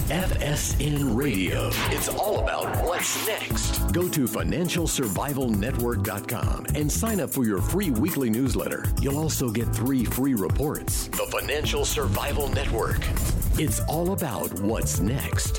FSN Radio. It's all about what's next. Go to financialsurvivalnetwork.com and sign up for your free weekly newsletter. You'll also get 3 free reports. The Financial Survival Network. It's all about what's next.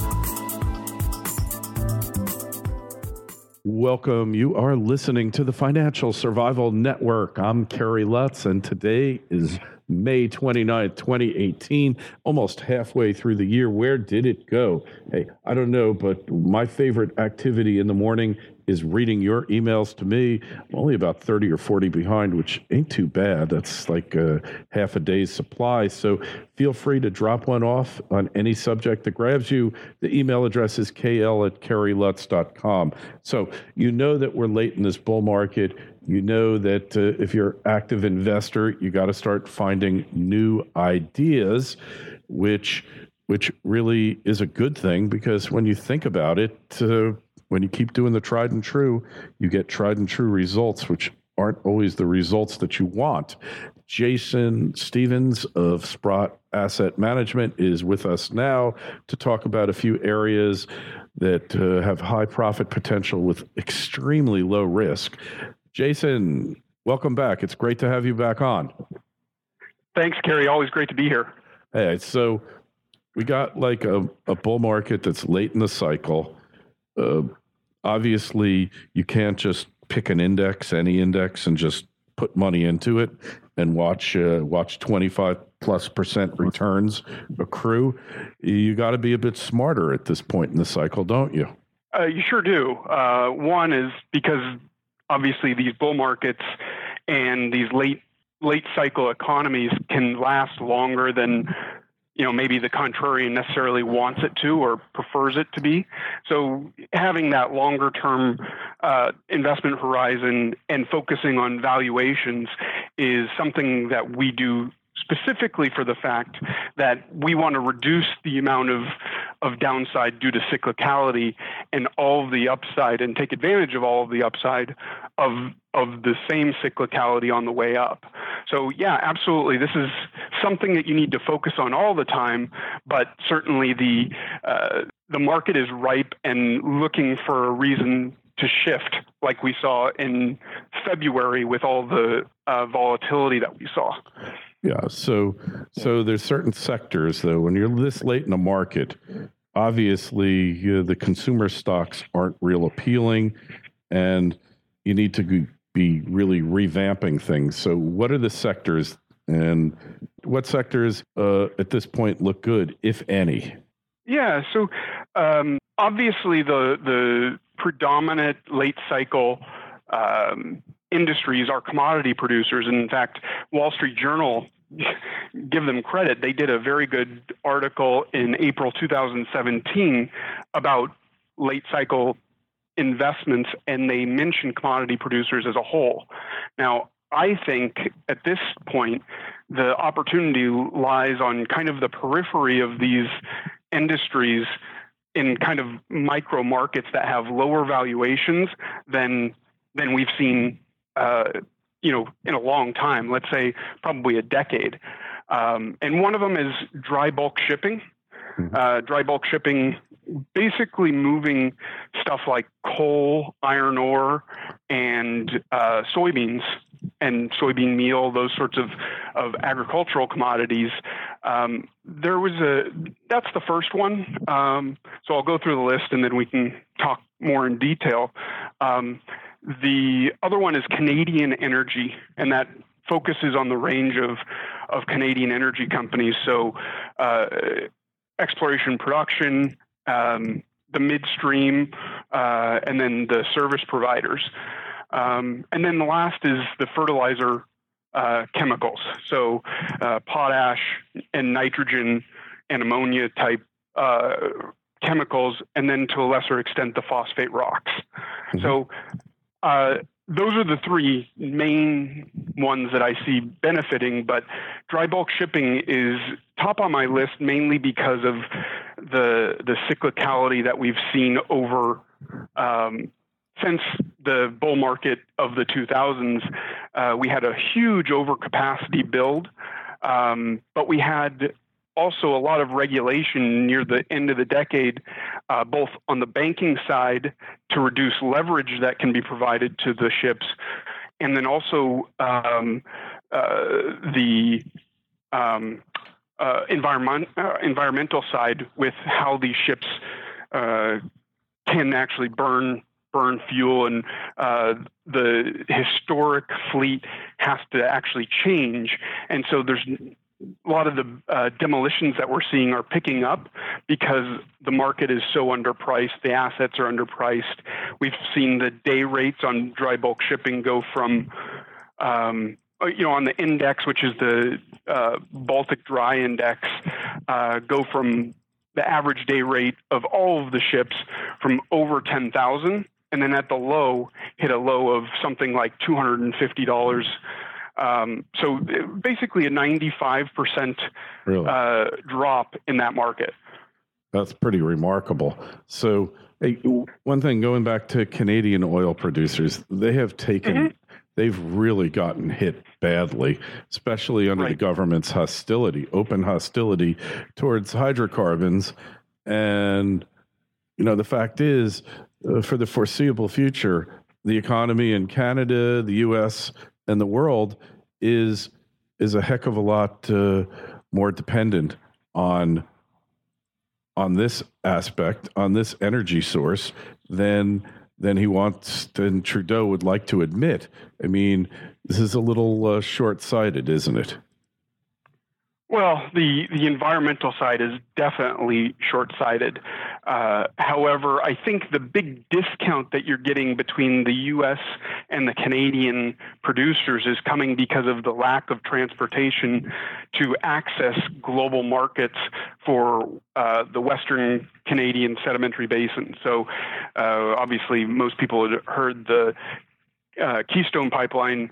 Welcome. You are listening to the Financial Survival Network. I'm Kerry Lutz, and today is May 29th, 2018, almost halfway through the year. Where did it go? Hey, I don't know, but my favorite activity in the morning is reading your emails to me. I'm only about 30 or 40 behind, which ain't too bad. That's like half a day's supply. So feel free to drop one off on any subject that grabs you. The email address is kl@kerrylutz.com. So you know that we're late in this bull market. You know that if you're an active investor, you got to start finding new ideas, which really is a good thing, because when you think about it, when you keep doing the tried and true, you get tried and true results, which aren't always the results that you want. Jason Stevens of Sprott Asset Management is with us now to talk about a few areas that have high profit potential with extremely low risk. Jason, welcome back. It's great to have you back on. Thanks, Kerry. Always great to be here. Hey, so we got like a bull market that's late in the cycle. Obviously, you can't just pick an index, any index, and just put money into it and watch 25+% returns accrue. You got to be a bit smarter at this point in the cycle, don't you? You sure do. One is because obviously these bull markets and these late cycle economies can last longer than maybe the contrarian necessarily wants it to or prefers it to be. So having that longer term investment horizon and focusing on valuations is something that we do specifically for the fact that we want to reduce the amount of downside due to cyclicality and all of the upside, and take advantage of all of the upside of the same cyclicality on the way up. So yeah, absolutely. This is something that you need to focus on all the time, but certainly the market is ripe and looking for a reason to shift, like we saw in February with all the volatility that we saw. Yeah, so there's certain sectors, though, when you're this late in the market, obviously the consumer stocks aren't real appealing, and you need to be really revamping things. So what are the sectors, and what sectors at this point look good, if any? Yeah, so obviously the predominant late cycle industries are commodity producers. And in fact, Wall Street Journal, give them credit, they did a very good article in April 2017 about late cycle investments, and they mentioned commodity producers as a whole. Now, I think at this point, the opportunity lies on kind of the periphery of these industries in kind of micro markets that have lower valuations than we've seen in a long time, let's say probably a decade. And one of them is dry bulk shipping. Dry bulk shipping, basically moving stuff like coal, iron ore, and soybeans and soybean meal, those sorts of agricultural commodities. That's the first one. So I'll go through the list and then we can talk more in detail. The other one is Canadian energy, and that focuses on the range of Canadian energy companies. So exploration, production, the midstream, and then the service providers. And then the last is the fertilizer chemicals. So potash and nitrogen and ammonia type chemicals, and then to a lesser extent, the phosphate rocks. Mm-hmm. So those are the three main ones that I see benefiting, but dry bulk shipping is top on my list mainly because of the cyclicality that we've seen over since the bull market of the 2000s. We had a huge overcapacity build, but we had also a lot of regulation near the end of the decade, both on the banking side to reduce leverage that can be provided to the ships, and then also the environmental side with how these ships can actually burn fuel, and the historic fleet has to actually change. And so there's a lot of the demolitions that we're seeing are picking up because the market is so underpriced. The assets are underpriced. We've seen the day rates on dry bulk shipping go from, on the index, which is the Baltic Dry Index, go from the average day rate of all of the ships from over 10,000, and then at the low hit a low of something like $250. So basically a 95% drop in that market. That's pretty remarkable. So one thing, going back to Canadian oil producers, they have taken, they've really gotten hit badly, especially under the government's open hostility towards hydrocarbons. And, the fact is, for the foreseeable future, the economy in Canada, the U.S., and the world is a heck of a lot more dependent on this aspect, on this energy source, than Trudeau would like to admit. I mean, this is a little short-sighted, isn't it? Well, the environmental side is definitely short-sighted. However, I think the big discount that you're getting between the U.S. and the Canadian producers is coming because of the lack of transportation to access global markets for the Western Canadian Sedimentary Basin. So obviously, most people had heard the Keystone Pipeline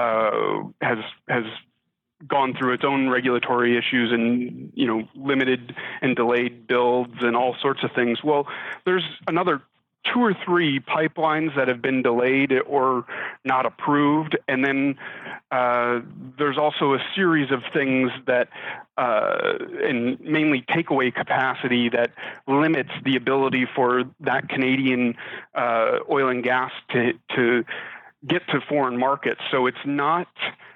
has gone through its own regulatory issues and, limited and delayed builds and all sorts of things. Well, there's another 2 or 3 pipelines that have been delayed or not approved. And then there's also a series of things that, and mainly takeaway capacity, that limits the ability for that Canadian oil and gas to get to foreign markets. So it's not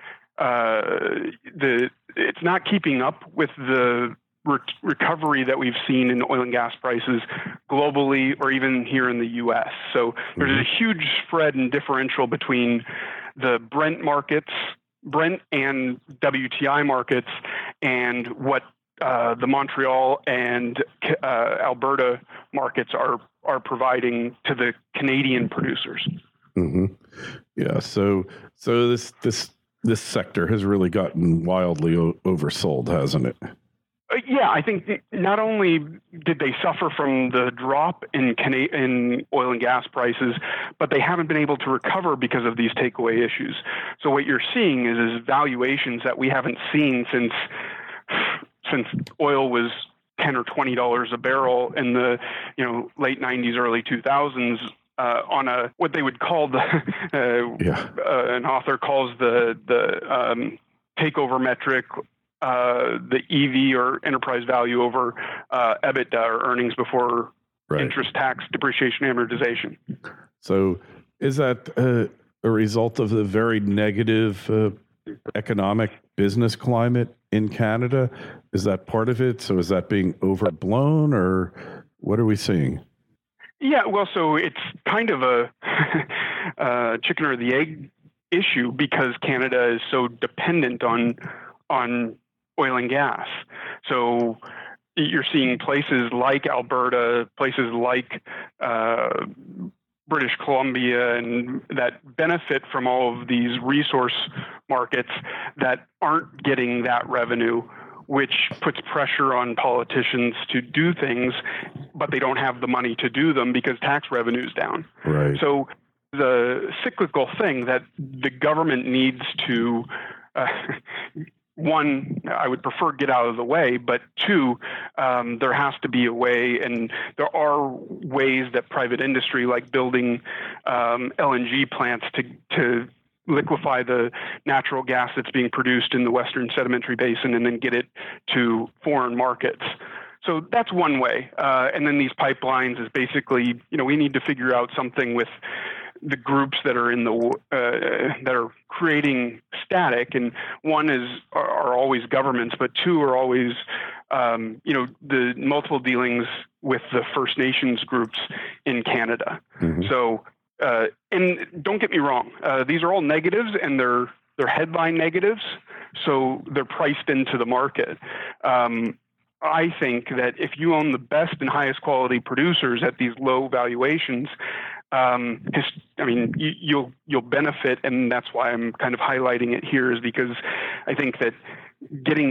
it's not keeping up with the recovery that we've seen in oil and gas prices globally or even here in the U.S. So there's a huge spread and differential between the Brent and WTI markets and what the Montreal and Alberta markets are providing to the Canadian producers. Yeah. So this sector has really gotten wildly oversold, hasn't it? Yeah, I think not only did they suffer from the drop in oil and gas prices, but they haven't been able to recover because of these takeaway issues. So what you're seeing is valuations that we haven't seen since oil was $10 or $20 a barrel in the late 90s, early 2000s. On what they would call an author calls the takeover metric, the EV, or enterprise value over EBITDA, or earnings before interest, tax, depreciation, amortization. So is that a result of the very negative economic business climate in Canada? Is that part of it? So is that being overblown, or what are we seeing? Yeah, well, so it's kind of a chicken or the egg issue because Canada is so dependent on oil and gas. So you're seeing places like Alberta, places like British Columbia, and that benefit from all of these resource markets that aren't getting that revenue, which puts pressure on politicians to do things, but they don't have the money to do them because tax revenue is down. Right. So the cyclical thing that the government needs to, one, I would prefer get out of the way, but two, there has to be a way, and there are ways that private industry, like building LNG plants to liquefy the natural gas that's being produced in the Western Sedimentary Basin and then get it to foreign markets. So that's one way. And then these pipelines is basically, we need to figure out something with the groups that are in that are creating static, and one are always governments, but two are always the multiple dealings with the First Nations groups in Canada. Mm-hmm. So and don't get me wrong, these are all negatives, and they're headline negatives, so they're priced into the market. I think that if you own the best and highest quality producers at these low valuations, you'll benefit, and that's why I'm kind of highlighting it here, is because I think that getting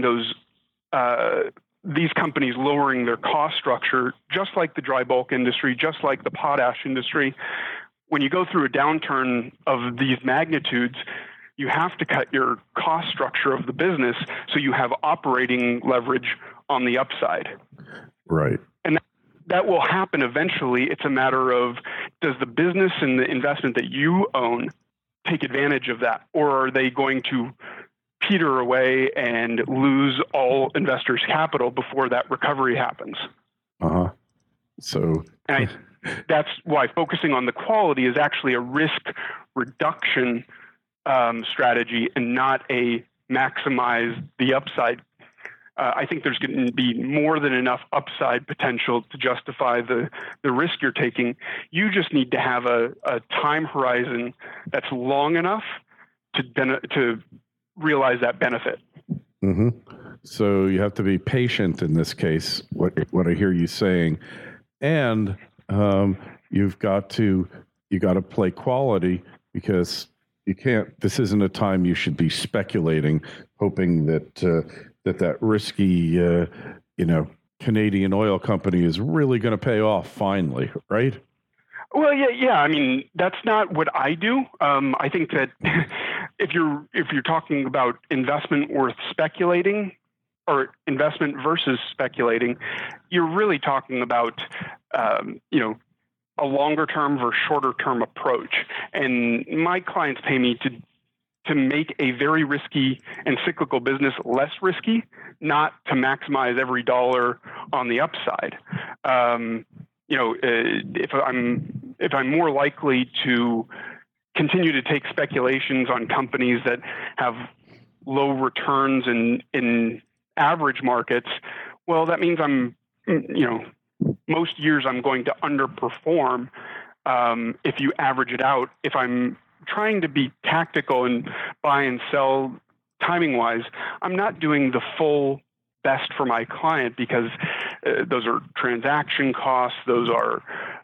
these companies lowering their cost structure, just like the dry bulk industry, just like the potash industry, when you go through a downturn of these magnitudes, you have to cut your cost structure of the business so you have operating leverage on the upside. Right. And that will happen eventually. It's a matter of, does the business and the investment that you own take advantage of that? Or are they going to peter away and lose all investors' capital before that recovery happens? Uh-huh. So that's why focusing on the quality is actually a risk reduction strategy and not a maximize the upside. I think there's going to be more than enough upside potential to justify the risk you're taking. You just need to have a time horizon that's long enough to realize that benefit. Mm-hmm. So you have to be patient in this case, what I hear you saying. And you got to play quality, because this isn't a time you should be speculating, hoping that risky, Canadian oil company is really going to pay off finally, right? Well, yeah. I mean, that's not what I do. I think that if you're talking about investment worth speculating, or investment versus speculating, you're really talking about, a longer term versus shorter term approach. And my clients pay me to make a very risky and cyclical business less risky, not to maximize every dollar on the upside. If I'm more likely to continue to take speculations on companies that have low returns in average markets, well, that means most years I'm going to underperform if you average it out. If I'm trying to be tactical and buy and sell timing wise, I'm not doing the full best for my client, because those are transaction costs, those are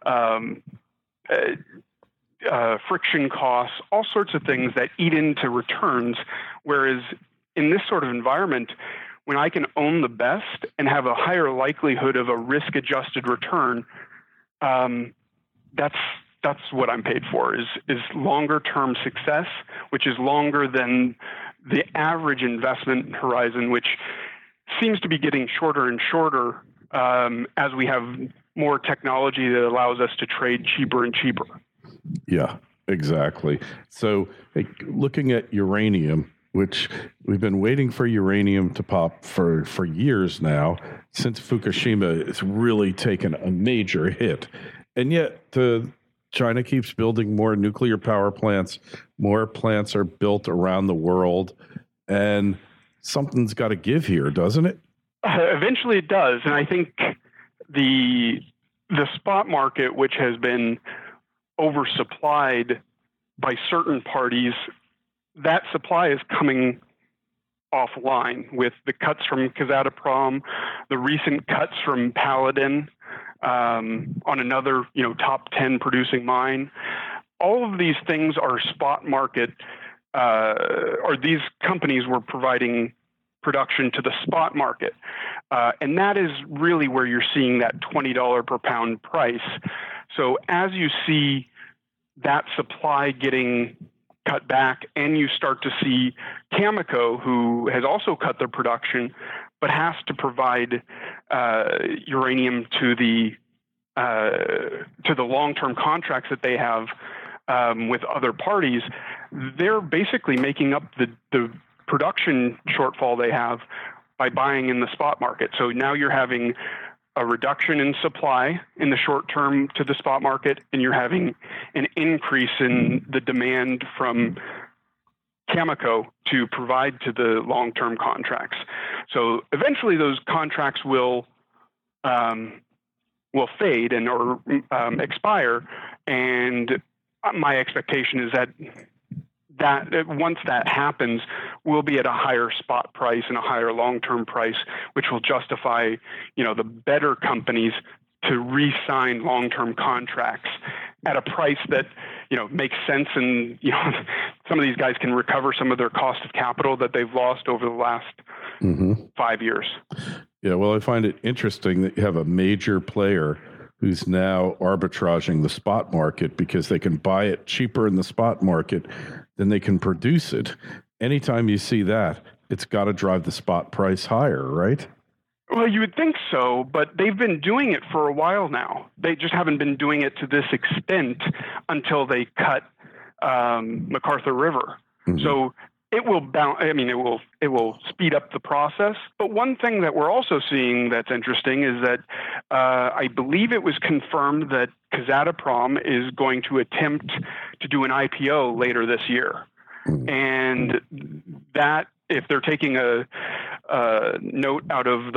friction costs, all sorts of things that eat into returns. Whereas in this sort of environment, when I can own the best and have a higher likelihood of a risk-adjusted return, that's what I'm paid for, is longer-term success, which is longer than the average investment horizon, which seems to be getting shorter and shorter as we have more technology that allows us to trade cheaper and cheaper. Yeah, exactly. So looking at uranium, which we've been waiting for uranium to pop for years now, since Fukushima, it's really taken a major hit. And yet China keeps building more nuclear power plants. More plants are built around the world. And something's got to give here, doesn't it? Eventually it does. And I think the spot market, which has been oversupplied by certain parties, that supply is coming offline with the cuts from Kazatomprom, the recent cuts from Paladin on another, top 10 producing mine. All of these things are spot market, or these companies were providing production to the spot market. And that is really where you're seeing that $20 per pound price. So as you see that supply getting cut back, and you start to see Cameco, who has also cut their production, but has to provide uranium to the long-term contracts that they have with other parties, they're basically making up the production shortfall they have by buying in the spot market. So now you're having a reduction in supply in the short term to the spot market, and you're having an increase in the demand from Cameco to provide to the long-term contracts. So eventually those contracts will fade or expire, and my expectation is that once that happens, we'll be at a higher spot price and a higher long-term price, which will justify, the better companies to re-sign long-term contracts at a price that, makes sense. And, some of these guys can recover some of their cost of capital that they've lost over the last 5 years. Yeah, well, I find it interesting that you have a major player who's now arbitraging the spot market because they can buy it cheaper in the spot market than they can produce it. Anytime you see that, it's got to drive the spot price higher, right? Well, you would think so, but they've been doing it for a while now. They just haven't been doing it to this extent until they cut McArthur River. So it will it will speed up the process. But one thing that we're also seeing that's interesting is that I believe it was confirmed that Kazatomprom is going to attempt to do an IPO later this year. And that, if they're taking a note out of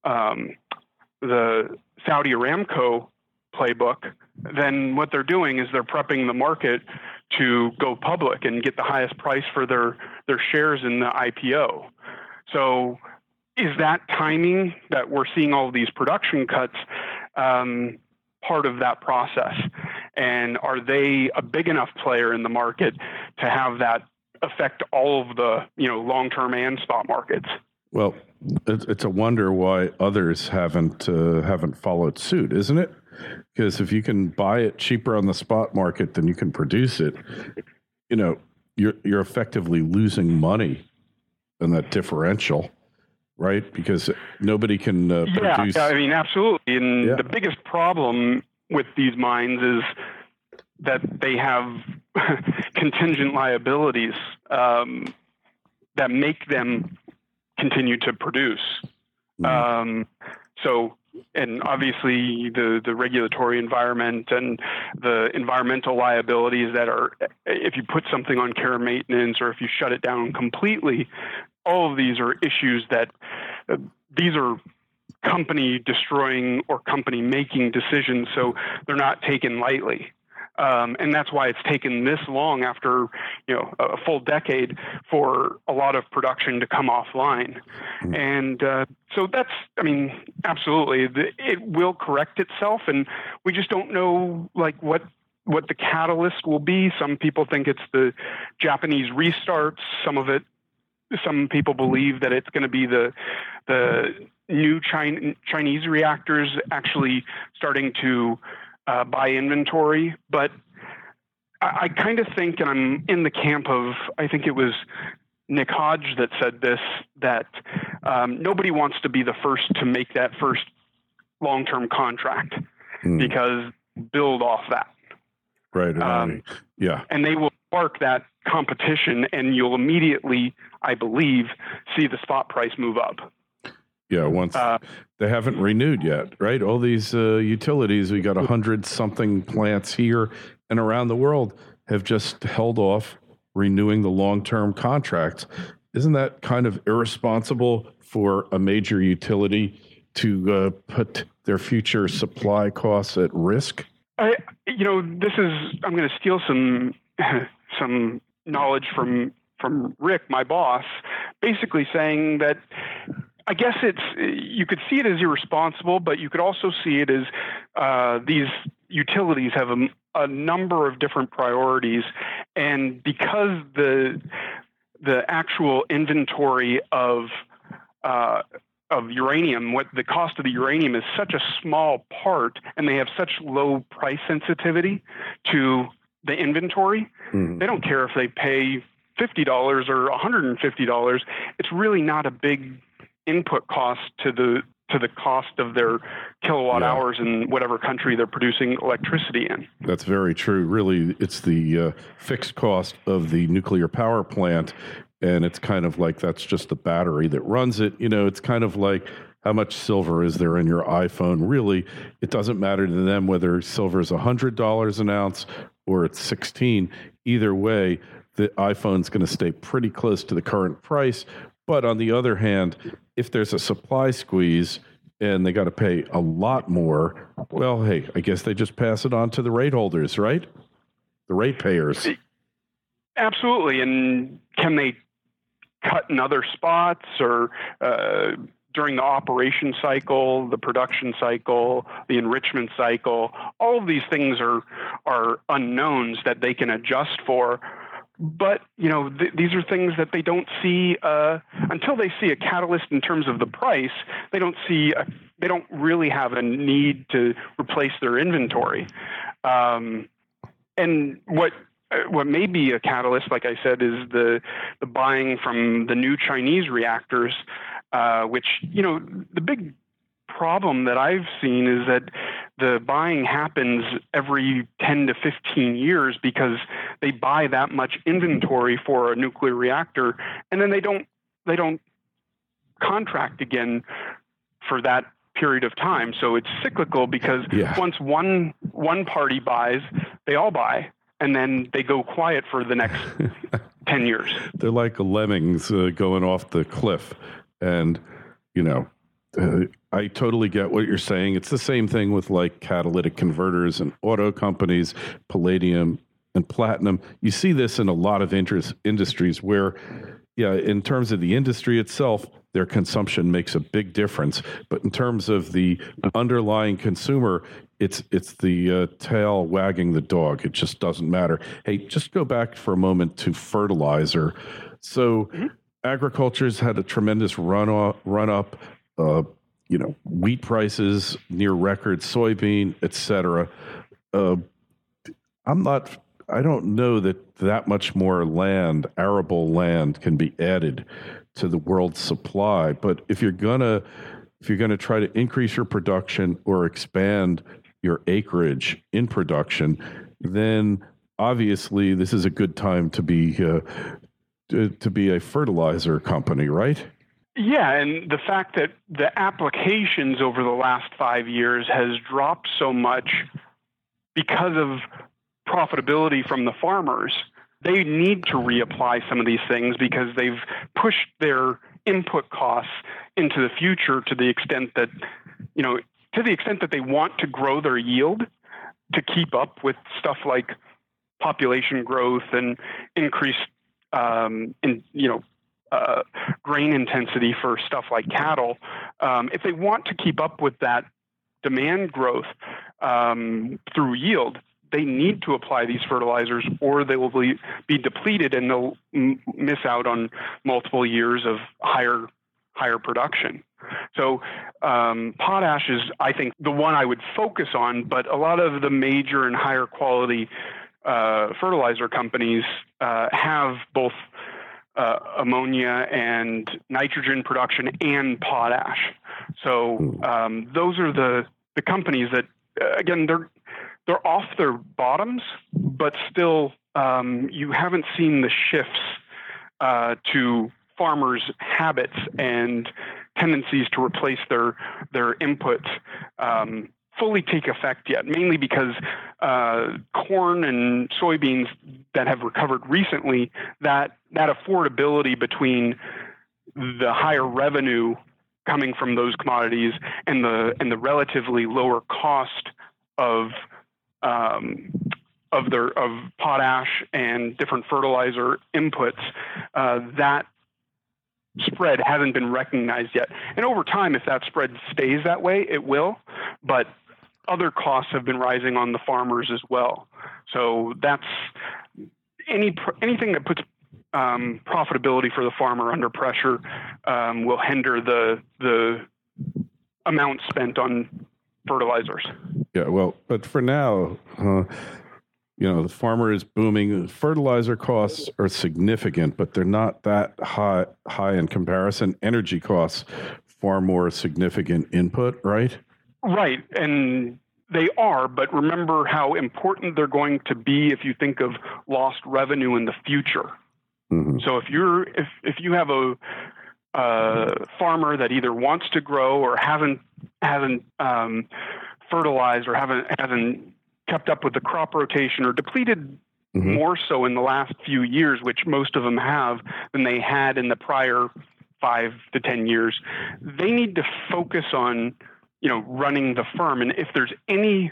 the Saudi Aramco playbook, then what they're doing is they're prepping the market to go public and get the highest price for their shares in the IPO. So is that timing that we're seeing all of these production cuts part of that process? And are they a big enough player in the market to have that affect all of the long-term and spot markets? Well, it's a wonder why others haven't followed suit, isn't it? Because if you can buy it cheaper on the spot market than you can produce it, you're effectively losing money in that differential, right? Because nobody can produce. Yeah, I mean, absolutely. And the biggest problem with these mines is that they have contingent liabilities that make them continue to produce. And obviously the regulatory environment and the environmental liabilities that are, if you put something on care and maintenance or if you shut it down completely, all of these are issues that these are company destroying or company making decisions. So they're not taken lightly. And that's why it's taken this long after, a full decade for a lot of production to come offline. And so that's, absolutely, it will correct itself. And we just don't know, what the catalyst will be. Some people think it's the Japanese restarts. Some people believe that it's going to be the new Chinese reactors actually starting to buy inventory. But I kind of think, and I'm in the camp of, I think it was Nick Hodge that said this, that nobody wants to be the first to make that first long-term contract because build off that. Right. Yeah. And they will spark that competition, and you'll immediately, I believe, see the spot price move up. Yeah, once they haven't renewed yet, right? All these utilities, we got 100-something plants here and around the world have just held off renewing the long-term contracts. Isn't that kind of irresponsible for a major utility to put their future supply costs at risk? I'm going to steal some knowledge from Rick, my boss, basically saying that I guess you could see it as irresponsible, but you could also see it as these utilities have a number of different priorities, and because the actual inventory of uranium, what the cost of the uranium is such a small part, and they have such low price sensitivity to the inventory, they don't care if they pay $50 or $150. It's really not a big input cost to to the cost of their kilowatt hours in whatever country they're producing electricity in. That's very true. Really, it's the fixed cost of the nuclear power plant, and it's kind of like that's just the battery that runs it. It's kind of like how much silver is there in your iPhone. Really, it doesn't matter to them whether silver is $100 an ounce or it's 16. Either way, the iPhone's going to stay pretty close to the current price. But on the other hand, if there's a supply squeeze and they got to pay a lot more, well, hey, I guess they just pass it on to the rate holders, right? The rate payers. Absolutely. And can they cut in other spots or during the operation cycle, the production cycle, the enrichment cycle? All of these things are unknowns that they can adjust for. But, these are things that they don't see until they see a catalyst in terms of the price. They don't really have a need to replace their inventory. And what may be a catalyst, like I said, is the buying from the new Chinese reactors, which, the big problem that I've seen is that the buying happens every 10 to 15 years because they buy that much inventory for a nuclear reactor, and then they don't contract again for that period of time. So it's cyclical because once one party buys, they all buy, and then they go quiet for the next 10 years. They're like lemmings going off the cliff, and I totally get what you're saying. It's the same thing with like catalytic converters and auto companies, palladium and platinum. You see this in a lot of industries where, in terms of the industry itself, their consumption makes a big difference. But in terms of the underlying consumer, it's the tail wagging the dog. It just doesn't matter. Hey, just go back for a moment to fertilizer. So agriculture's had a tremendous run up. Wheat prices near record, soybean, et cetera. I don't know that much more land, arable land, can be added to the world's supply. But if you're gonna try to increase your production or expand your acreage in production, then obviously this is a good time to be a fertilizer company, right? Yeah, and the fact that the applications over the last 5 years has dropped so much because of profitability from the farmers, they need to reapply some of these things because they've pushed their input costs into the future to the extent that, they want to grow their yield to keep up with stuff like population growth and increased grain intensity for stuff like cattle. If they want to keep up with that demand growth through yield, they need to apply these fertilizers or they will be depleted and they'll miss out on multiple years of higher production. So potash is, I think, the one I would focus on, but a lot of the major and higher quality fertilizer companies have both ammonia and nitrogen production and potash. So those are the companies that, again, they're off their bottoms, but still you haven't seen the shifts to farmers' habits and tendencies to replace their inputs fully take effect yet, mainly because corn and soybeans that have recovered recently, that affordability between the higher revenue coming from those commodities and the relatively lower cost of potash and different fertilizer inputs, that spread hasn't been recognized yet. And over time, if that spread stays that way, it will. But other costs have been rising on the farmers as well. So that's anything that puts profitability for the farmer under pressure will hinder the amount spent on fertilizers. Yeah, well, but for now, the farmer is booming. Fertilizer costs are significant, but they're not that high in comparison. Energy costs far more significant input, right? Right. And they are, but remember how important they're going to be if you think of lost revenue in the future. Mm-hmm. So if you have a farmer that either wants to grow or hasn't fertilized or hasn't kept up with the crop rotation or depleted more so in the last few years, which most of them have, than they had in the prior 5 to 10 years, they need to focus on running the firm. And if there's any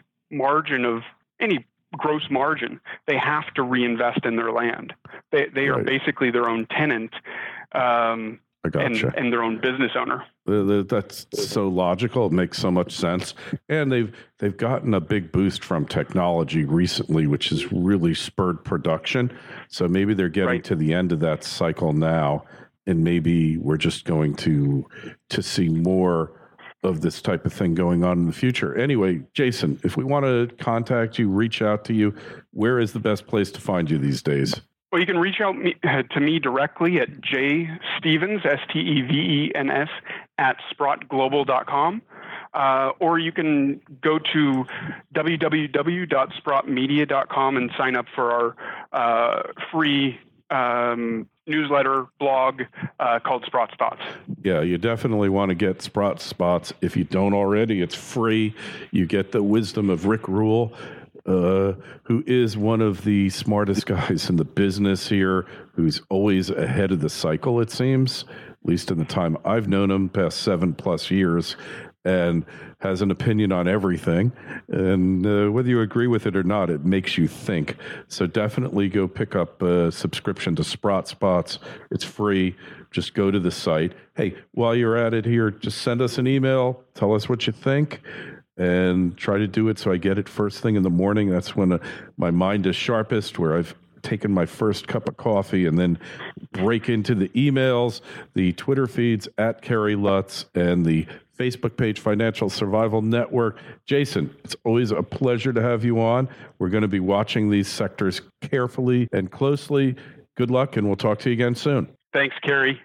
gross margin, they have to reinvest in their land. They are basically their own tenant and their own business owner. That's so logical. It makes so much sense. And they've gotten a big boost from technology recently, which has really spurred production. So maybe they're getting to the end of that cycle now, and maybe we're just going to see more of this type of thing going on in the future. Anyway, Jason, if we want to contact you, reach out to you, where is the best place to find you these days? Well, you can reach out to me directly at jstevens, Stevens, @sprottglobal.com. Or you can go to www.sprottmedia.com and sign up for our free newsletter blog called Sprott's Thoughts. Yeah, you definitely want to get Sprott's Spots. If you don't already, it's free. You get the wisdom of Rick Rule, who is one of the smartest guys in the business here, who's always ahead of the cycle, it seems, at least in the time I've known him, past 7+ years, and has an opinion on everything. And whether you agree with it or not, it makes you think. So definitely go pick up a subscription to Sprott Spots. It's free. Just go to the site. Hey, while you're at it here, just send us an email. Tell us what you think. And try to do it so I get it first thing in the morning. That's when my mind is sharpest, where I've taken my first cup of coffee and then break into the emails, the Twitter feeds at Kerry Lutz, and the Facebook page, Financial Survival Network. Jason, it's always a pleasure to have you on. We're going to be watching these sectors carefully and closely. Good luck, and we'll talk to you again soon. Thanks, Kerry.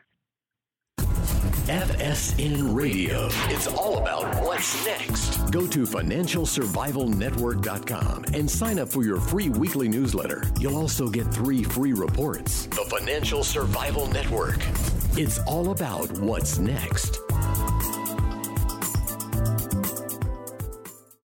FSN Radio. It's all about what's next. Go to FinancialSurvivalNetwork.com and sign up for your free weekly newsletter. You'll also get 3 free reports. The Financial Survival Network. It's all about what's next.